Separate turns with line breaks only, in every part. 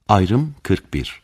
Ayrım 41.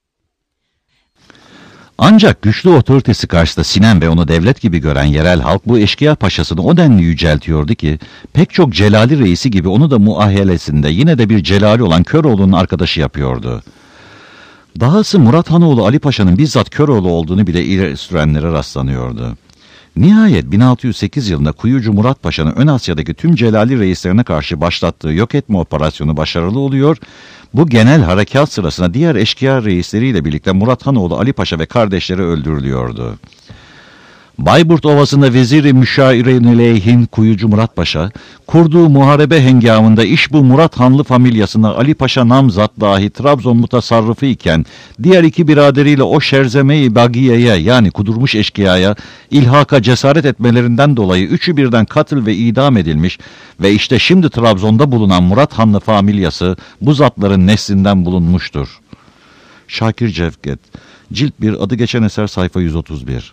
Ancak güçlü otoritesi karşısında sinen ve onu devlet gibi gören yerel halk bu eşkıya paşasını o denli yüceltiyordu ki pek çok Celali reisi gibi onu da muahelesinde yine de bir Celali olan Köroğlu'nun arkadaşı yapıyordu. Dahası Murat Hanoğlu Ali Paşa'nın bizzat Köroğlu olduğunu bile ileri sürenlere rastlanıyordu. Nihayet 1608 yılında Kuyucu Murat Paşa'nın Ön Asya'daki tüm Celali reislerine karşı başlattığı yok etme operasyonu başarılı oluyor. Bu genel harekat sırasında diğer eşkıya reisleriyle birlikte Murat Hanoğlu Ali Paşa ve kardeşleri öldürülüyordu. Bayburt Ovası'nda Vezir-i Müşaire-i Leyhin Kuyucu Murat Paşa, kurduğu muharebe hengamında iş bu Murat Hanlı familyasına Ali Paşa namzat dahi Trabzon mutasarrıfı iken, diğer iki biraderiyle o Şerzeme-i Bagiye'ye yani kudurmuş eşkıyaya ilhaka cesaret etmelerinden dolayı üçü birden katıl ve idam edilmiş ve işte şimdi Trabzon'da bulunan Murat Hanlı familyası bu zatların neslinden bulunmuştur. Şakir Cevket, Cilt 1, adı geçen eser, sayfa 131.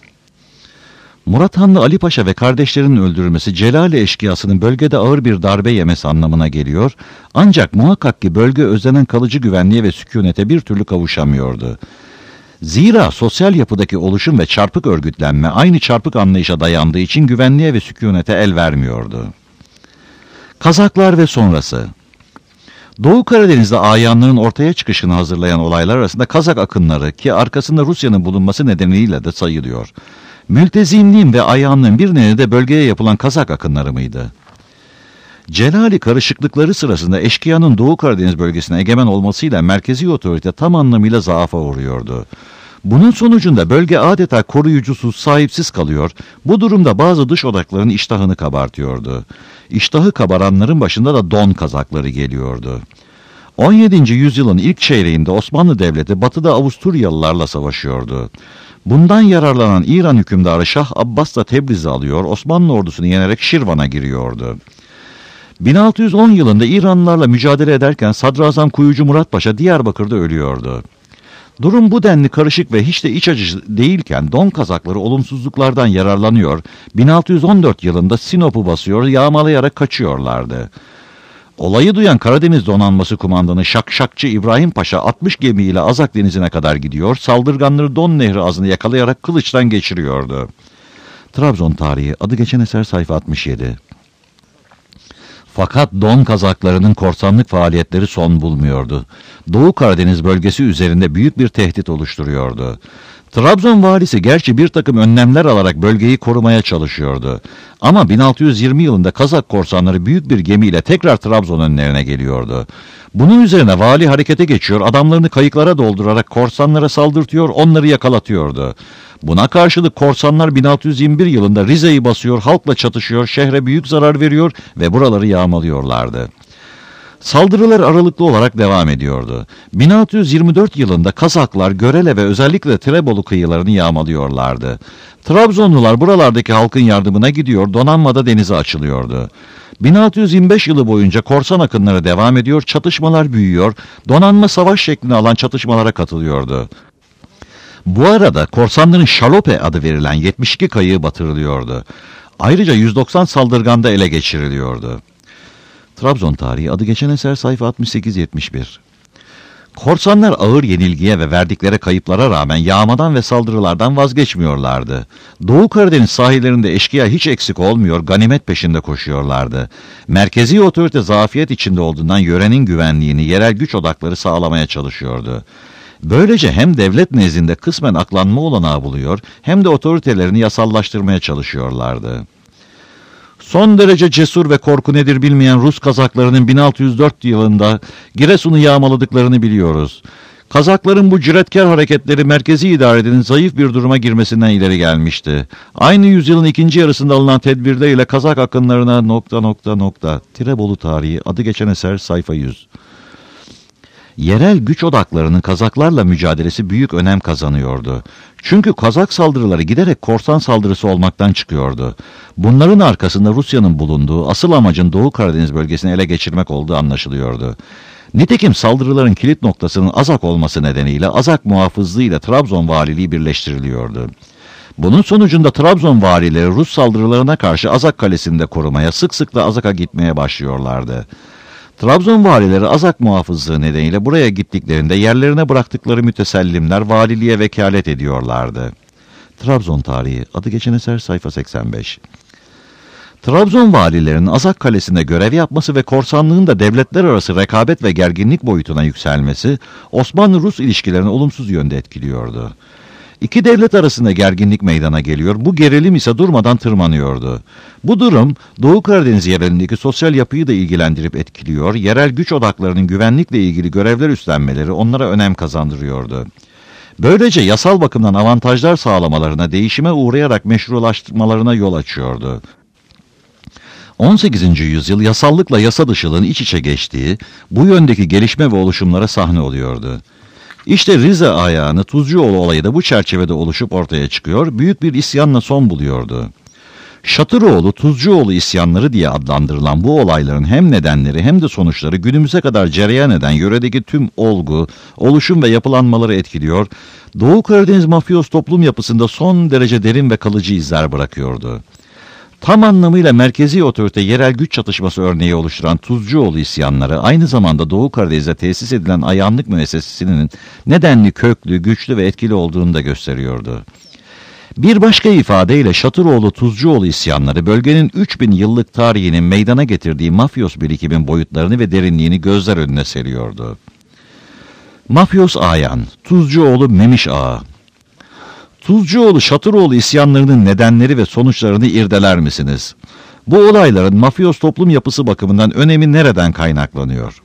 Murat Hanlı Ali Paşa ve kardeşlerinin öldürülmesi Celali eşkıyasının bölgede ağır bir darbe yemesi anlamına geliyor. Ancak muhakkak ki bölge özlenen kalıcı güvenliğe ve sükunete bir türlü kavuşamıyordu. Zira sosyal yapıdaki oluşum ve çarpık örgütlenme aynı çarpık anlayışa dayandığı için güvenliğe ve sükunete el vermiyordu. Kazaklar ve sonrası. Doğu Karadeniz'de ayanlığın ortaya çıkışını hazırlayan olaylar arasında Kazak akınları ki arkasında Rusya'nın bulunması nedeniyle de sayılıyor. Mültezimliğin ve ayanlığın bir nedeni de bölgeye yapılan Kazak akınları mıydı? Celali karışıklıkları sırasında eşkıyanın Doğu Karadeniz bölgesine egemen olmasıyla merkezi otorite tam anlamıyla zaafa uğruyordu. Bunun sonucunda bölge adeta koruyucusuz, sahipsiz kalıyor. Bu durumda bazı dış odakların iştahını kabartıyordu. İştahı kabaranların başında da Don Kazakları geliyordu. 17. yüzyılın ilk çeyreğinde Osmanlı Devleti batıda Avusturyalılarla savaşıyordu. Bundan yararlanan İran hükümdarı Şah Abbas da Tebriz'i alıyor, Osmanlı ordusunu yenerek Şirvan'a giriyordu. 1610 yılında İranlılarla mücadele ederken Sadrazam Kuyucu Murat Paşa Diyarbakır'da ölüyordu. Durum bu denli karışık ve hiç de iç acıcı değilken Don Kazakları olumsuzluklardan yararlanıyor, 1614 yılında Sinop'u basıyor, yağmalayarak kaçıyorlardı. Olayı duyan Karadeniz Donanması Kumandanı Şakşakçı İbrahim Paşa 60 gemiyle Azak Denizi'ne kadar gidiyor, saldırganları Don Nehri ağzını yakalayarak kılıçtan geçiriyordu. Trabzon tarihi, adı geçen eser, sayfa 67. Fakat Don Kazaklarının korsanlık faaliyetleri son bulmuyordu. Doğu Karadeniz bölgesi üzerinde büyük bir tehdit oluşturuyordu. Trabzon valisi gerçi bir takım önlemler alarak bölgeyi korumaya çalışıyordu. Ama 1620 yılında Kazak korsanları büyük bir gemiyle tekrar Trabzon önlerine geliyordu. Bunun üzerine vali harekete geçiyor, adamlarını kayıklara doldurarak korsanlara saldırtıyor, onları yakalatıyordu. Buna karşılık korsanlar 1621 yılında Rize'yi basıyor, halkla çatışıyor, şehre büyük zarar veriyor ve buraları yağmalıyorlardı. Saldırılar aralıklı olarak devam ediyordu. 1624 yılında Kazaklar Görele ve özellikle Tirebolu kıyılarını yağmalıyorlardı. Trabzonlular buralardaki halkın yardımına gidiyor, donanmada denize açılıyordu. 1625 yılı boyunca korsan akınları devam ediyor, çatışmalar büyüyor, donanma savaş şeklini alan çatışmalara katılıyordu. Bu arada korsanların Şalope adı verilen 72 kayığı batırılıyordu. Ayrıca 190 saldırganda ele geçiriliyordu. Trabzon tarihi, adı geçen eser, sayfa 68-71. Korsanlar ağır yenilgiye ve verdikleri kayıplara rağmen yağmadan ve saldırılardan vazgeçmiyorlardı. Doğu Karadeniz sahillerinde eşkıya hiç eksik olmuyor, ganimet peşinde koşuyorlardı. Merkezi otorite zafiyet içinde olduğundan yörenin güvenliğini yerel güç odakları sağlamaya çalışıyordu. Böylece hem devlet nezdinde kısmen aklanma olanağı buluyor, hem de otoritelerini yasallaştırmaya çalışıyorlardı. Son derece cesur ve korku nedir bilmeyen Rus Kazaklarının 1604 yılında Giresun'u yağmaladıklarını biliyoruz. Kazakların bu cüretkar hareketleri merkezi idarenin zayıf bir duruma girmesinden ileri gelmişti. Aynı yüzyılın ikinci yarısında alınan tedbirlerle Kazak akınlarına ... Tirebolu tarihi, adı geçen eser, sayfa 100. Yerel güç odaklarının Kazaklarla mücadelesi büyük önem kazanıyordu. Çünkü Kazak saldırıları giderek korsan saldırısı olmaktan çıkıyordu. Bunların arkasında Rusya'nın bulunduğu, asıl amacın Doğu Karadeniz bölgesini ele geçirmek olduğu anlaşılıyordu. Nitekim saldırıların kilit noktasının Azak olması nedeniyle Azak muhafızlığı ile Trabzon valiliği birleştiriliyordu. Bunun sonucunda Trabzon valileri Rus saldırılarına karşı Azak kalesinde korumaya, sık sık da Azak'a gitmeye başlıyorlardı. Trabzon valileri Azak muhafızlığı nedeniyle buraya gittiklerinde yerlerine bıraktıkları mütesellimler valiliğe vekalet ediyorlardı. Trabzon tarihi, adı geçen eser, sayfa 85. Trabzon valilerinin Azak Kalesi'nde görev yapması ve korsanlığın da devletler arası rekabet ve gerginlik boyutuna yükselmesi Osmanlı-Rus ilişkilerini olumsuz yönde etkiliyordu. İki devlet arasında gerginlik meydana geliyor, bu gerilim ise durmadan tırmanıyordu. Bu durum Doğu Karadeniz yerelindeki sosyal yapıyı da ilgilendirip etkiliyor, yerel güç odaklarının güvenlikle ilgili görevler üstlenmeleri onlara önem kazandırıyordu. Böylece yasal bakımdan avantajlar sağlamalarına, değişime uğrayarak meşrulaştırmalarına yol açıyordu. 18. yüzyıl yasallıkla yasa dışılığın iç içe geçtiği, bu yöndeki gelişme ve oluşumlara sahne oluyordu. İşte Rize ayağını Tuzcuoğlu olayı da bu çerçevede oluşup ortaya çıkıyor, büyük bir isyanla son buluyordu. Şatıroğlu, Tuzcuoğlu isyanları diye adlandırılan bu olayların hem nedenleri hem de sonuçları günümüze kadar cereyan eden yöredeki tüm olgu, oluşum ve yapılanmaları etkiliyor, Doğu Karadeniz mafyos toplum yapısında son derece derin ve kalıcı izler bırakıyordu. Tam anlamıyla merkezi otorite yerel güç çatışması örneği oluşturan Tuzcuoğlu isyanları aynı zamanda Doğu Karadeniz'de tesis edilen ayanlık müessesesinin nedenli, köklü, güçlü ve etkili olduğunu da gösteriyordu. Bir başka ifadeyle Şatıroğlu Tuzcuoğlu isyanları bölgenin 3000 yıllık tarihinin meydana getirdiği mafyos birikimin boyutlarını ve derinliğini gözler önüne seriyordu. Mafyos Ayan, Tuzcuoğlu Memiş Ağa. Tuzcuoğlu Şatıroğlu isyanlarının nedenleri ve sonuçlarını irdeler misiniz? Bu olayların mafyos toplum yapısı bakımından önemi nereden kaynaklanıyor?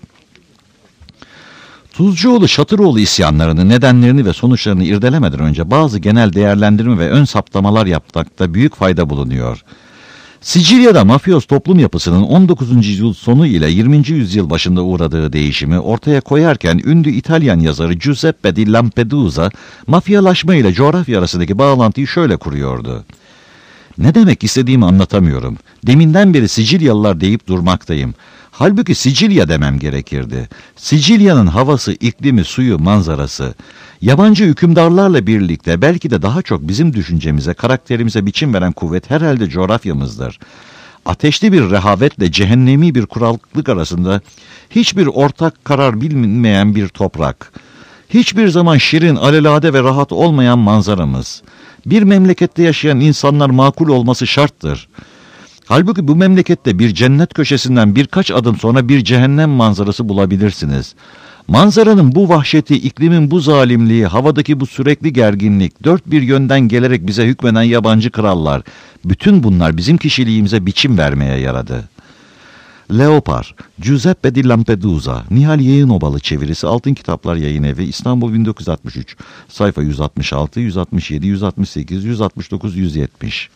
Tuzcuoğlu Şatıroğlu isyanlarının nedenlerini ve sonuçlarını irdelemeden önce bazı genel değerlendirme ve ön saptamalar yapmakta büyük fayda bulunuyor. Sicilya'da mafyos toplum yapısının 19. yüzyıl sonu ile 20. yüzyıl başında uğradığı değişimi ortaya koyarken ünlü İtalyan yazarı Giuseppe di Lampedusa, mafyalaşma ile coğrafya arasındaki bağlantıyı şöyle kuruyordu. Ne demek istediğimi anlatamıyorum. Deminden beri Sicilyalılar deyip durmaktayım. Halbuki Sicilya demem gerekirdi. Sicilya'nın havası, iklimi, suyu, manzarası. Yabancı hükümdarlarla birlikte belki de daha çok bizim düşüncemize, karakterimize biçim veren kuvvet herhalde coğrafyamızdır. Ateşli bir rehavetle cehennemi bir kuraklık arasında hiçbir ortak karar bilmeyen bir toprak. Hiçbir zaman şirin, alelade ve rahat olmayan manzaramız. Bir memlekette yaşayan insanlar makul olması şarttır. Halbuki bu memlekette bir cennet köşesinden birkaç adım sonra bir cehennem manzarası bulabilirsiniz. Manzaranın bu vahşeti, iklimin bu zalimliği, havadaki bu sürekli gerginlik, dört bir yönden gelerek bize hükmeden yabancı krallar, bütün bunlar bizim kişiliğimize biçim vermeye yaradı. Leopar, Giuseppe di Lampedusa, Nihal Yayınobalı çevirisi, Altın Kitaplar Yayınevi, İstanbul 1963, sayfa 166, 167, 168, 169, 170.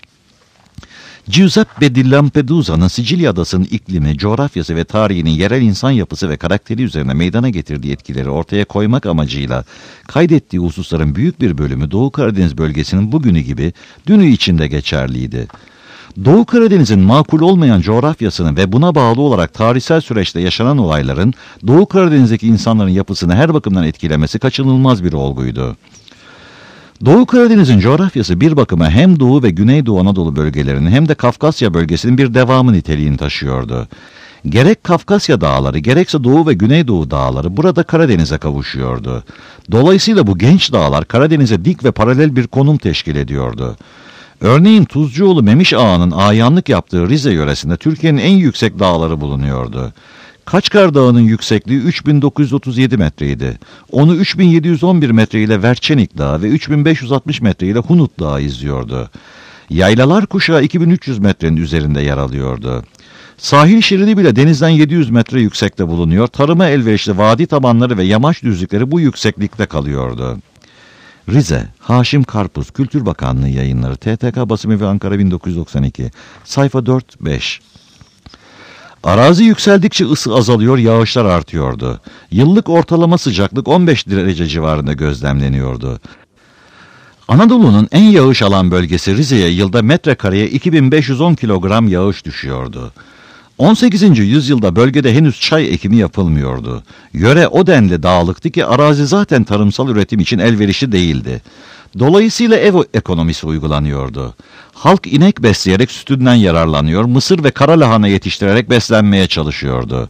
Giuseppe di Lampedusa'nın Sicilya adasının iklimi, coğrafyası ve tarihinin yerel insan yapısı ve karakteri üzerine meydana getirdiği etkileri ortaya koymak amacıyla kaydettiği hususların büyük bir bölümü Doğu Karadeniz bölgesinin bugünü gibi dünü içinde geçerliydi. Doğu Karadeniz'in makul olmayan coğrafyasını ve buna bağlı olarak tarihsel süreçte yaşanan olayların Doğu Karadeniz'deki insanların yapısını her bakımdan etkilemesi kaçınılmaz bir olguydu. Doğu Karadeniz'in coğrafyası bir bakıma hem Doğu ve Güneydoğu Anadolu bölgelerinin hem de Kafkasya bölgesinin bir devamı niteliğini taşıyordu. Gerek Kafkasya dağları gerekse Doğu ve Güneydoğu dağları burada Karadeniz'e kavuşuyordu. Dolayısıyla bu genç dağlar Karadeniz'e dik ve paralel bir konum teşkil ediyordu. Örneğin Tuzcuoğlu Memiş Ağa'nın ayanlık yaptığı Rize yöresinde Türkiye'nin en yüksek dağları bulunuyordu. Kaçkar Dağı'nın yüksekliği 3937 metreydi. Onu 3711 metre ile Verçenik Dağı ve 3560 metre ile Hunut Dağı izliyordu. Yaylalar kuşağı 2300 metrenin üzerinde yer alıyordu. Sahil şeridi bile denizden 700 metre yüksekte bulunuyor. Tarıma elverişli vadi tabanları ve yamaç düzlükleri bu yükseklikte kalıyordu. Rize, Haşim Karpuz, Kültür Bakanlığı Yayınları, TTK Basım ve Ankara 1992, sayfa 4-5. Arazi yükseldikçe ısı azalıyor, yağışlar artıyordu. Yıllık ortalama sıcaklık 15 derece civarında gözlemleniyordu. Anadolu'nun en yağış alan bölgesi Rize'ye yılda metrekareye 2510 kilogram yağış düşüyordu. 18. yüzyılda bölgede henüz çay ekimi yapılmıyordu. Yöre o denli dağlıktı ki arazi zaten tarımsal üretim için elverişli değildi. Dolayısıyla ev ekonomisi uygulanıyordu. Halk inek besleyerek sütünden yararlanıyor, mısır ve kara lahana yetiştirerek beslenmeye çalışıyordu.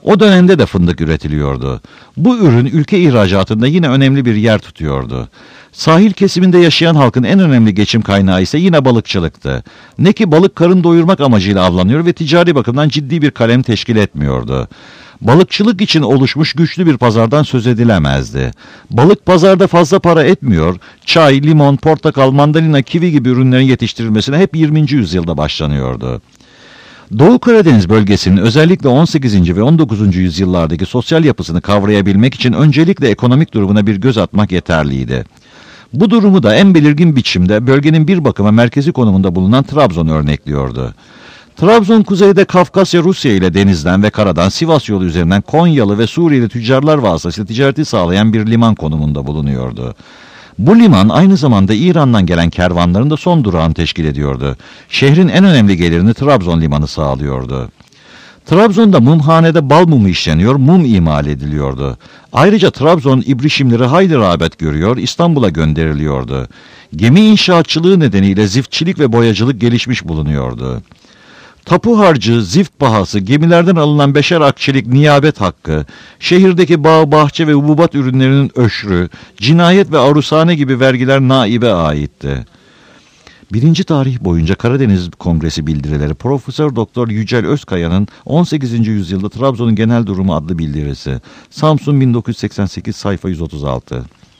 O dönemde de fındık üretiliyordu. Bu ürün ülke ihracatında yine önemli bir yer tutuyordu. Sahil kesiminde yaşayan halkın en önemli geçim kaynağı ise yine balıkçılıktı. Ne ki balık karın doyurmak amacıyla avlanıyor ve ticari bakımdan ciddi bir kalem teşkil etmiyordu. Balıkçılık için oluşmuş güçlü bir pazardan söz edilemezdi. Balık pazarda fazla para etmiyor, çay, limon, portakal, mandalina, kivi gibi ürünlerin yetiştirilmesine hep 20. yüzyılda başlanıyordu. Doğu Karadeniz bölgesinin özellikle 18. ve 19. yüzyıllardaki sosyal yapısını kavrayabilmek için öncelikle ekonomik durumuna bir göz atmak yeterliydi. Bu durumu da en belirgin biçimde bölgenin bir bakıma merkezi konumunda bulunan Trabzon örnekliyordu. Trabzon kuzeyde Kafkasya Rusya ile denizden ve karadan Sivas yolu üzerinden Konyalı ve Suriyeli tüccarlar vasıtasıyla ticareti sağlayan bir liman konumunda bulunuyordu. Bu liman aynı zamanda İran'dan gelen kervanların da son durağını teşkil ediyordu. Şehrin en önemli gelirini Trabzon limanı sağlıyordu. Trabzon'da mumhanede bal mumu işleniyor, mum imal ediliyordu. Ayrıca Trabzon ibrişimleri hayli rağbet görüyor, İstanbul'a gönderiliyordu. Gemi inşaatçılığı nedeniyle ziftçilik ve boyacılık gelişmiş bulunuyordu. Tapu harcı, zift bahası, gemilerden alınan beşer akçelik niyabet hakkı, şehirdeki bağ, bahçe ve hububat ürünlerinin öşrü, cinayet ve arushane gibi vergiler naibe aitti. Birinci tarih boyunca Karadeniz Kongresi bildirileri Profesör Doktor Yücel Özkaya'nın 18. yüzyılda Trabzon'un genel durumu adlı bildirisi. Samsun 1988 sayfa 136.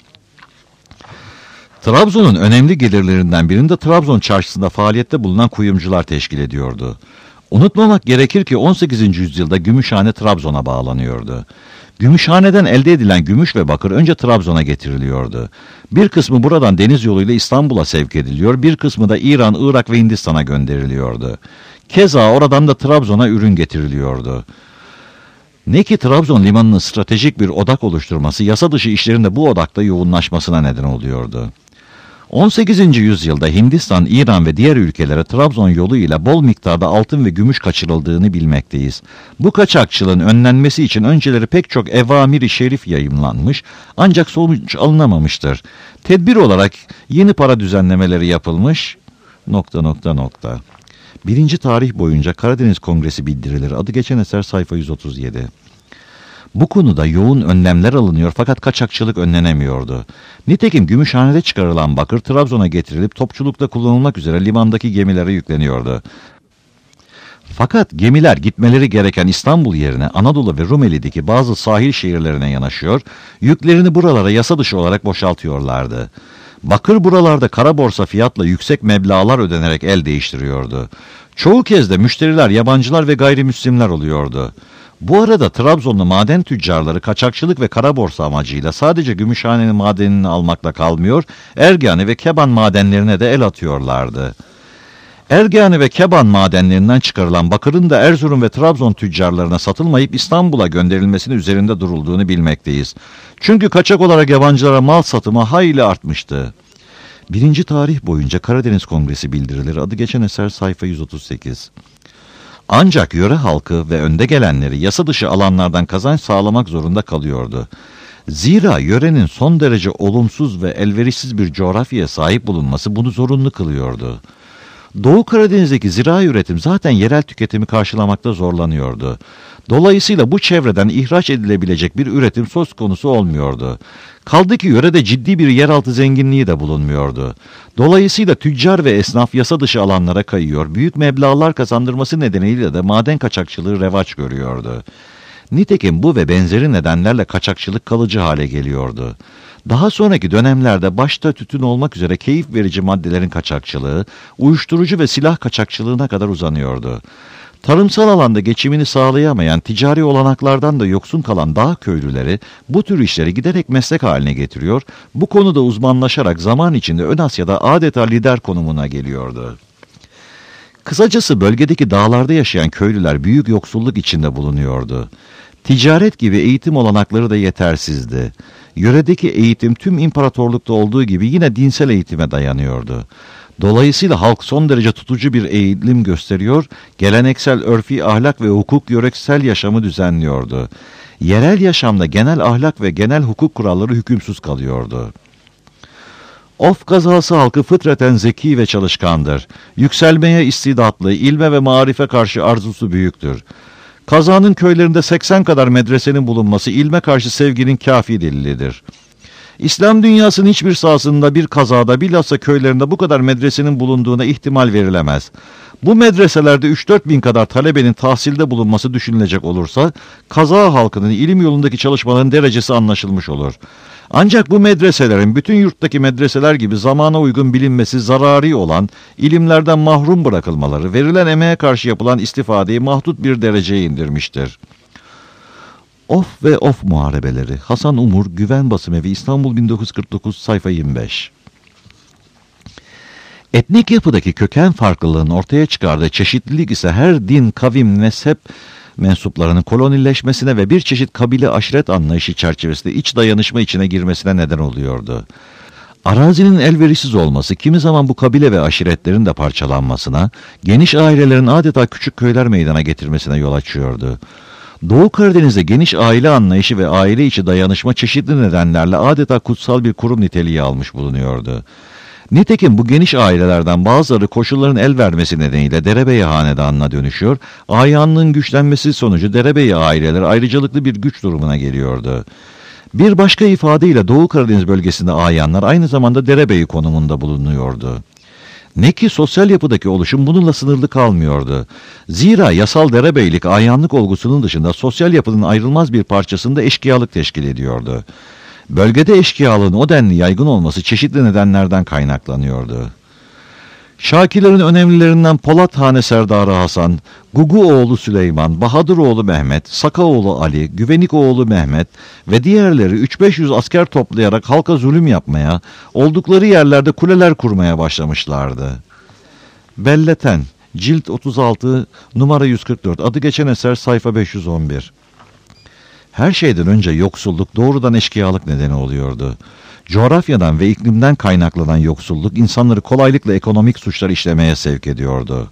Trabzon'un önemli gelirlerinden birini de Trabzon çarşısında faaliyette bulunan kuyumcular teşkil ediyordu. Unutmamak gerekir ki 18. yüzyılda Gümüşhane Trabzon'a bağlanıyordu. Gümüşhane'den elde edilen gümüş ve bakır önce Trabzon'a getiriliyordu. Bir kısmı buradan deniz yoluyla İstanbul'a sevk ediliyor, bir kısmı da İran, Irak ve Hindistan'a gönderiliyordu. Keza oradan da Trabzon'a ürün getiriliyordu. Ne ki Trabzon limanının stratejik bir odak oluşturması yasa dışı işlerin de bu odakta yoğunlaşmasına neden oluyordu. 18. yüzyılda Hindistan, İran ve diğer ülkelere Trabzon yolu ile bol miktarda altın ve gümüş kaçırıldığını bilmekteyiz. Bu kaçakçılığın önlenmesi için önceleri pek çok evamir-i şerif yayımlanmış ancak sonuç alınamamıştır. Tedbir olarak yeni para düzenlemeleri yapılmış... Birinci tarih boyunca Karadeniz Kongresi bildirileri adı geçen eser sayfa 137. Bu konuda yoğun önlemler alınıyor fakat kaçakçılık önlenemiyordu. Nitekim Gümüşhane'de çıkarılan bakır Trabzon'a getirilip topçulukta kullanılmak üzere limandaki gemilere yükleniyordu. Fakat gemiler gitmeleri gereken İstanbul yerine Anadolu ve Rumeli'deki bazı sahil şehirlerine yanaşıyor, yüklerini buralara yasa dışı olarak boşaltıyorlardı. Bakır buralarda kara borsa fiyatla yüksek meblağlar ödenerek el değiştiriyordu. Çoğu kez de müşteriler yabancılar ve gayrimüslimler oluyordu. Bu arada Trabzonlu maden tüccarları kaçakçılık ve kara borsa amacıyla sadece Gümüşhane'nin madenini almakla kalmıyor, Ergani ve Keban madenlerine de el atıyorlardı. Ergani ve Keban madenlerinden çıkarılan bakırın da Erzurum ve Trabzon tüccarlarına satılmayıp İstanbul'a gönderilmesinin üzerinde durulduğunu bilmekteyiz. Çünkü kaçak olarak yabancılara mal satımı hayli artmıştı. Birinci tarih boyunca Karadeniz Kongresi bildirileri adı geçen eser sayfa 138. Ancak yöre halkı ve önde gelenleri yasa dışı alanlardan kazanç sağlamak zorunda kalıyordu. Zira yörenin son derece olumsuz ve elverişsiz bir coğrafyaya sahip bulunması bunu zorunlu kılıyordu. Doğu Karadeniz'deki zirai üretim zaten yerel tüketimi karşılamakta zorlanıyordu. Dolayısıyla bu çevreden ihraç edilebilecek bir üretim söz konusu olmuyordu. Kaldı ki yörede ciddi bir yeraltı zenginliği de bulunmuyordu. Dolayısıyla tüccar ve esnaf yasa dışı alanlara kayıyor, büyük meblağlar kazandırması nedeniyle de maden kaçakçılığı revaç görüyordu. Nitekim bu ve benzeri nedenlerle kaçakçılık kalıcı hale geliyordu. Daha sonraki dönemlerde başta tütün olmak üzere keyif verici maddelerin kaçakçılığı, uyuşturucu ve silah kaçakçılığına kadar uzanıyordu. Tarımsal alanda geçimini sağlayamayan, ticari olanaklardan da yoksun kalan dağ köylüleri bu tür işleri giderek meslek haline getiriyor, bu konuda uzmanlaşarak zaman içinde Ön Asya'da adeta lider konumuna geliyordu. Kısacası bölgedeki dağlarda yaşayan köylüler büyük yoksulluk içinde bulunuyordu. Ticaret gibi eğitim olanakları da yetersizdi. Yöredeki eğitim tüm imparatorlukta olduğu gibi yine dinsel eğitime dayanıyordu. Dolayısıyla halk son derece tutucu bir eğilim gösteriyor, geleneksel örfi ahlak ve hukuk yöresel yaşamı düzenliyordu. Yerel yaşamda genel ahlak ve genel hukuk kuralları hükümsüz kalıyordu. Of kazası halkı fıtraten zeki ve çalışkandır. Yükselmeye istidatlı, ilme ve marife karşı arzusu büyüktür. Kazanın köylerinde 80 kadar medresenin bulunması ilme karşı sevginin kafi delilidir. İslam dünyasının hiçbir sahasında bir kazada bilhassa köylerinde bu kadar medresenin bulunduğuna ihtimal verilemez. Bu medreselerde 3-4 bin kadar talebenin tahsilde bulunması düşünülecek olursa kaza halkının ilim yolundaki çalışmaların derecesi anlaşılmış olur. Ancak bu medreselerin bütün yurttaki medreseler gibi zamana uygun bilinmesi zarari olan ilimlerden mahrum bırakılmaları verilen emeğe karşı yapılan istifadeyi mahdut bir dereceye indirmiştir. Of ve Of Muharebeleri Hasan Umur Güven Basımevi İstanbul 1949 sayfa 25. Etnik yapıdaki köken farklılığının ortaya çıkardığı çeşitlilik ise her din, kavim, mezhep mensuplarının kolonileşmesine ve bir çeşit kabile aşiret anlayışı çerçevesinde iç dayanışma içine girmesine neden oluyordu. Arazinin elverişsiz olması kimi zaman bu kabile ve aşiretlerin de parçalanmasına, geniş ailelerin adeta küçük köyler meydana getirmesine yol açıyordu. Doğu Karadeniz'de geniş aile anlayışı ve aile içi dayanışma çeşitli nedenlerle adeta kutsal bir kurum niteliği almış bulunuyordu. Nitekim bu geniş ailelerden bazıları koşulların el vermesi nedeniyle derebey hanedanına dönüşüyor, ayanlığın güçlenmesi sonucu derebey aileleri ayrıcalıklı bir güç durumuna geliyordu. Bir başka ifadeyle Doğu Karadeniz bölgesinde ayanlar aynı zamanda derebeyi konumunda bulunuyordu. Ne ki sosyal yapıdaki oluşum bununla sınırlı kalmıyordu. Zira yasal derebeylik ayanlık olgusunun dışında sosyal yapının ayrılmaz bir parçasında eşkıyalık teşkil ediyordu. Bölgede eşkıyalığın o denli yaygın olması çeşitli nedenlerden kaynaklanıyordu. Şakirlerin önemlilerinden Polathane Serdarı Hasan, Guguoğlu Süleyman, Bahadıroğlu Mehmet, Sakaoğlu Ali, Güvenikoğlu Mehmet ve diğerleri 3-500 asker toplayarak halka zulüm yapmaya, oldukları yerlerde kuleler kurmaya başlamışlardı. Belleten, Cilt 36, numara 144, adı geçen eser sayfa 511. Her şeyden önce yoksulluk doğrudan eşkıyalık nedeni oluyordu. Coğrafyadan ve iklimden kaynaklanan yoksulluk insanları kolaylıkla ekonomik suçlar işlemeye sevk ediyordu.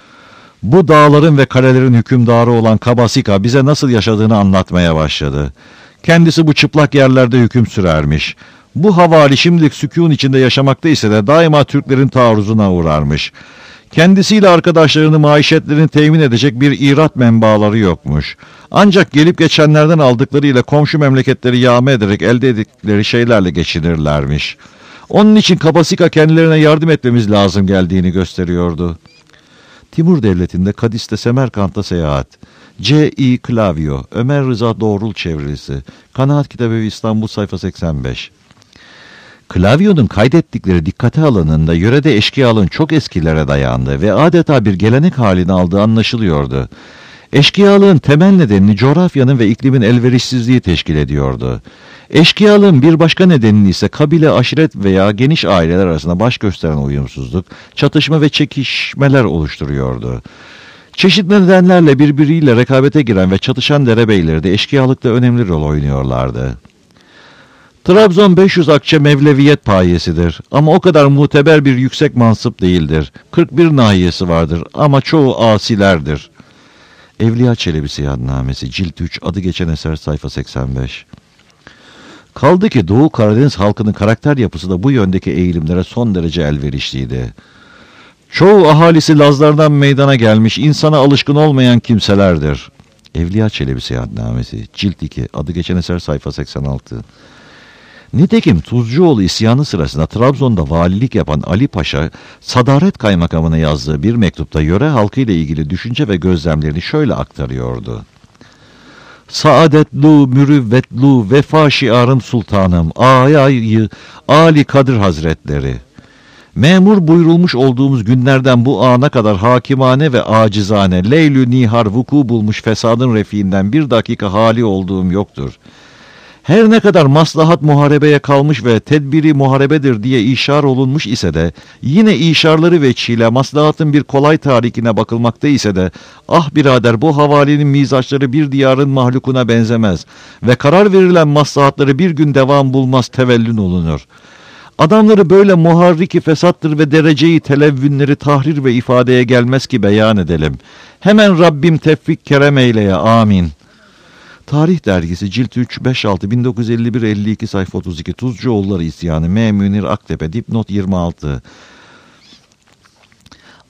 Bu dağların ve kalelerin hükümdarı olan Kabasika bize nasıl yaşadığını anlatmaya başladı. Kendisi bu çıplak yerlerde hüküm sürermiş. Bu havali şimdilik sükûn içinde yaşamakta ise de daima Türklerin taarruzuna uğrarmış. Kendisiyle arkadaşlarını maişetlerini temin edecek bir irat menbaaları yokmuş. Ancak gelip geçenlerden aldıklarıyla komşu memleketleri yağma ederek elde ettikleri şeylerle geçinirlermiş. Onun için Kabasika kendilerine yardım etmemiz lazım geldiğini gösteriyordu. Timur Devleti'nde Kadis'te Semerkant'a seyahat. C.İ. Klavio, Ömer Rıza Doğrul çevirisi. Kanaat Kitabevi İstanbul sayfa 85. Klavio'nun kaydettikleri dikkate alınında yörede eşkıyalığın çok eskilere dayandığı ve adeta bir gelenek halini aldığı anlaşılıyordu. Eşkıyalığın temel nedenini coğrafyanın ve iklimin elverişsizliği teşkil ediyordu. Eşkıyalığın bir başka nedenini ise kabile, aşiret veya geniş aileler arasında baş gösteren uyumsuzluk, çatışma ve çekişmeler oluşturuyordu. Çeşitli nedenlerle birbiriyle rekabete giren ve çatışan derebeyleri de eşkıyalıkta önemli rol oynuyorlardı. Trabzon 500 akçe Mevleviyet payesidir ama o kadar muteber bir yüksek mansıp değildir. 41 nahiyesi vardır ama çoğu asilerdir. Evliya Çelebi Seyahatnamesi Cilt 3 adı geçen eser sayfa 85. Kaldı ki Doğu Karadeniz halkının karakter yapısı da bu yöndeki eğilimlere son derece elverişliydi. Çoğu ahalisi Lazlardan meydana gelmiş, insana alışkın olmayan kimselerdir. Evliya Çelebi Seyahatnamesi Cilt 2 adı geçen eser sayfa 86. Nitekim Tuzcuoğlu isyanı sırasında Trabzon'da valilik yapan Ali Paşa, Sadaret Kaymakamına yazdığı bir mektupta yöre halkıyla ilgili düşünce ve gözlemlerini şöyle aktarıyordu. Saadetlu, mürüvvetlu, vefa şiarım sultanım, ayayı, Ali Kadir Hazretleri. Memur buyurulmuş olduğumuz günlerden bu ana kadar hakimane ve acizane, leylü nihar vuku bulmuş fesadın refiinden bir dakika hali olduğum yoktur. Her ne kadar maslahat muharebeye kalmış ve tedbiri muharebedir diye işar olunmuş ise de, yine işarları veçhiyle maslahatın bir kolay tarikine bakılmakta ise de, ah birader bu havalinin mizaçları bir diyarın mahlukuna benzemez ve karar verilen maslahatları bir gün devam bulmaz tevellün olunur. Adamları böyle muharriki fesattır ve dereceyi televvünleri tahrir ve ifadeye gelmez ki beyan edelim. Hemen Rabbim tevfik kerem eyleye, amin. Tarih Dergisi Cilt 3 5-6 1951-52 sayfa 32 Tuzcuoğulları İsyanı M. Münir Aktepe dipnot 26.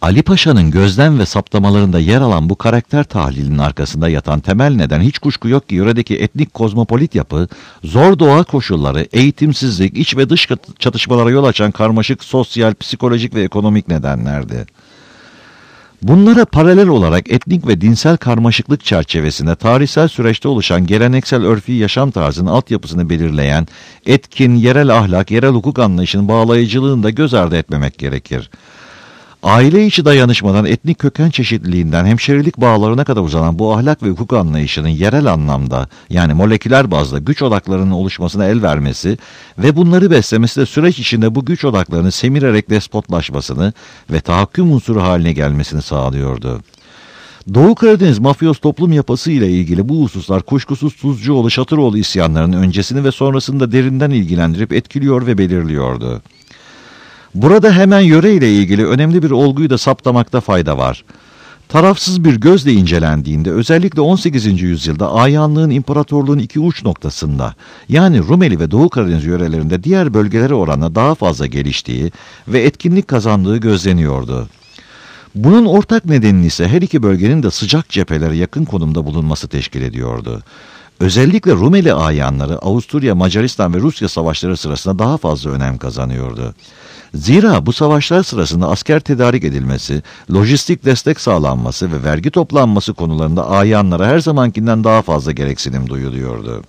Ali Paşa'nın gözlem ve saptamalarında yer alan bu karakter tahlilinin arkasında yatan temel neden hiç kuşku yok ki yöredeki etnik kozmopolit yapı, zor doğa koşulları, eğitimsizlik, iç ve dış çatışmalara yol açan karmaşık sosyal, psikolojik ve ekonomik nedenlerdi. Bunlara paralel olarak etnik ve dinsel karmaşıklık çerçevesinde tarihsel süreçte oluşan geleneksel örfi yaşam tarzının altyapısını belirleyen etkin, yerel ahlak, yerel hukuk anlayışının bağlayıcılığını da göz ardı etmemek gerekir. Aile içi dayanışmadan etnik köken çeşitliliğinden hemşerilik bağlarına kadar uzanan bu ahlak ve hukuk anlayışının yerel anlamda yani moleküler bazda güç odaklarının oluşmasına el vermesi ve bunları beslemesi de süreç içinde bu güç odaklarının semirerek despotlaşmasını ve tahakküm unsuru haline gelmesini sağlıyordu. Doğu Karadeniz mafyos toplum yapısı ile ilgili bu hususlar kuşkusuz Tuzcuoğlu Şatıroğlu isyanlarının öncesini ve sonrasında derinden ilgilendirip etkiliyor ve belirliyordu. Burada hemen yöre ile ilgili önemli bir olguyu da saptamakta fayda var. Tarafsız bir gözle incelendiğinde özellikle 18. yüzyılda ayanlığın imparatorluğun iki uç noktasında yani Rumeli ve Doğu Karadeniz yörelerinde diğer bölgelere oranla daha fazla geliştiği ve etkinlik kazandığı gözleniyordu. Bunun ortak nedenini ise her iki bölgenin de sıcak cephelere yakın konumda bulunması teşkil ediyordu. Özellikle Rumeli ayanları Avusturya, Macaristan ve Rusya savaşları sırasında daha fazla önem kazanıyordu. Zira bu savaşlar sırasında asker tedarik edilmesi, lojistik destek sağlanması ve vergi toplanması konularında ayanlara her zamankinden daha fazla gereksinim duyuluyordu.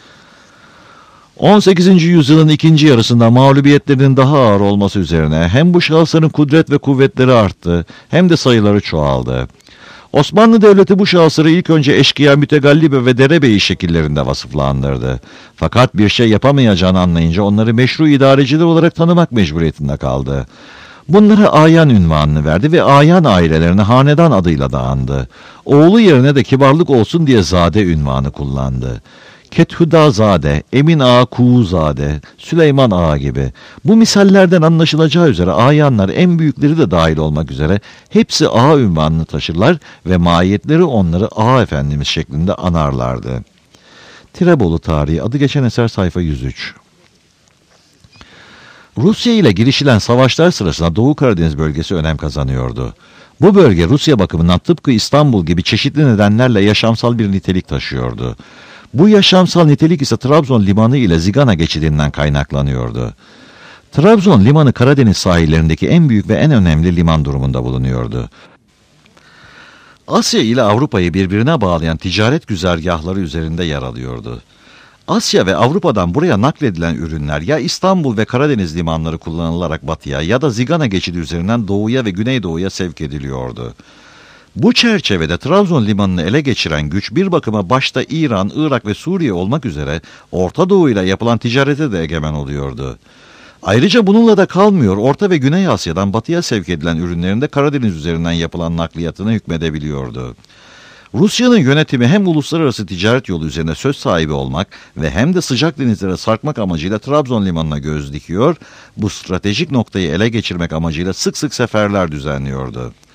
18. yüzyılın ikinci yarısında mağlubiyetlerin daha ağır olması üzerine hem bu şahısların kudret ve kuvvetleri arttı hem de sayıları çoğaldı. Osmanlı Devleti bu şahısları ilk önce eşkıya, mütegallibe ve derebeyi şekillerinde vasıflandırdı. Fakat bir şey yapamayacağını anlayınca onları meşru idareciler olarak tanımak mecburiyetinde kaldı. Bunlara ayan ünvanını verdi ve ayan ailelerine hanedan adıyla da andı. Oğlu yerine de kibarlık olsun diye zade ünvanı kullandı. Kethüdazade, Emin Ağa Kuğuzade, Süleyman Ağa gibi. Bu misallerden anlaşılacağı üzere ayanlar en büyükleri de dahil olmak üzere hepsi ağa ünvanını taşırlar ve mahiyetleri onları ağa efendimiz şeklinde anarlardı. Tirebolu Tarihi adı geçen eser sayfa 103. Rusya ile girişilen savaşlar sırasında Doğu Karadeniz bölgesi önem kazanıyordu. Bu bölge Rusya bakımından tıpkı İstanbul gibi çeşitli nedenlerle yaşamsal bir nitelik taşıyordu. Bu yaşamsal nitelik ise Trabzon limanı ile Zigana geçidinden kaynaklanıyordu. Trabzon limanı Karadeniz sahillerindeki en büyük ve en önemli liman durumunda bulunuyordu. Asya ile Avrupa'yı birbirine bağlayan ticaret güzergahları üzerinde yer alıyordu. Asya ve Avrupa'dan buraya nakledilen ürünler ya İstanbul ve Karadeniz limanları kullanılarak batıya ya da Zigana geçidi üzerinden doğuya ve güneydoğuya sevk ediliyordu. Bu çerçevede Trabzon limanını ele geçiren güç bir bakıma başta İran, Irak ve Suriye olmak üzere Orta Doğu ile yapılan ticarete de egemen oluyordu. Ayrıca bununla da kalmıyor, Orta ve Güney Asya'dan batıya sevk edilen ürünlerin de Karadeniz üzerinden yapılan nakliyatına hükmedebiliyordu. Rusya'nın yönetimi hem uluslararası ticaret yolu üzerine söz sahibi olmak ve hem de sıcak denizlere sarkmak amacıyla Trabzon limanına göz dikiyor, bu stratejik noktayı ele geçirmek amacıyla sık sık seferler düzenliyordu.